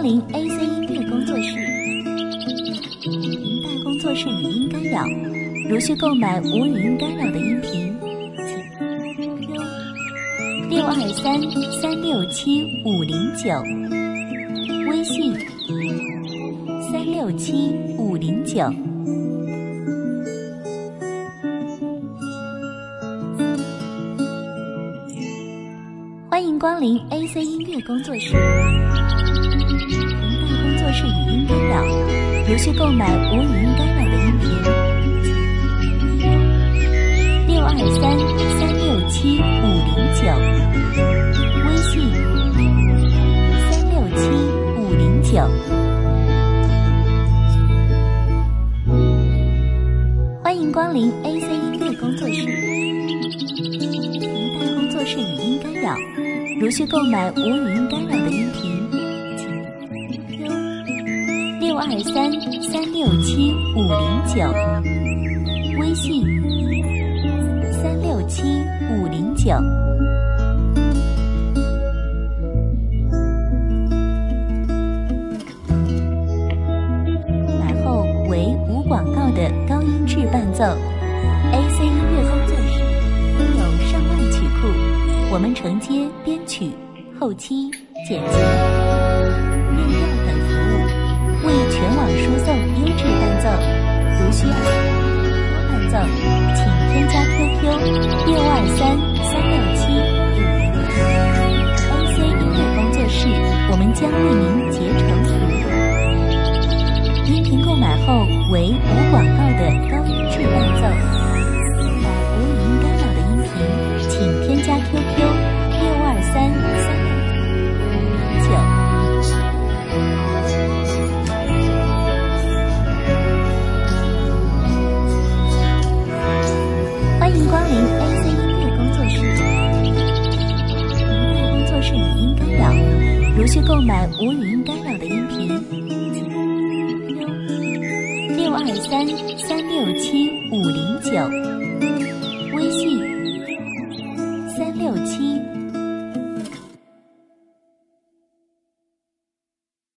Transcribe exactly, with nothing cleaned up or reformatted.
临 A C 音乐工作室，明白工作室语音干扰，如需购买无语音干扰的音频，请 Q Q 六二三三六七五零九，微信三六七五零九。欢迎光临 A C 音乐工作室，明白工作室语音干扰，如需购买无语音干扰的音频，六二三三六七五零九，微信三六七五零九。欢迎光临 A C 音乐工作室，明白工作室语音干扰。如需购买无语音干扰的音频，请 Q Q 六二三三六七五零九，微信三六七五零九。购买后为无广告的高音质伴奏。A C 音乐工作室拥有上万曲库。我们承接编曲、后期、剪辑、验调等服务，为全网输送优质伴奏。如需要伴奏，请添加 Q Q 六二三三六七五零九。A C 音乐工作室，我们将为您竭诚服务。音频购买后为无广告的高音质伴奏。购买无语音干扰的音频，请添加 Q Q 六二三三五零九。欢迎光临 A C 音乐工作室，明白工作室语音干扰，如需购买无语音干扰的音频，请 Q Q 六二三三六七五零九，微信三六七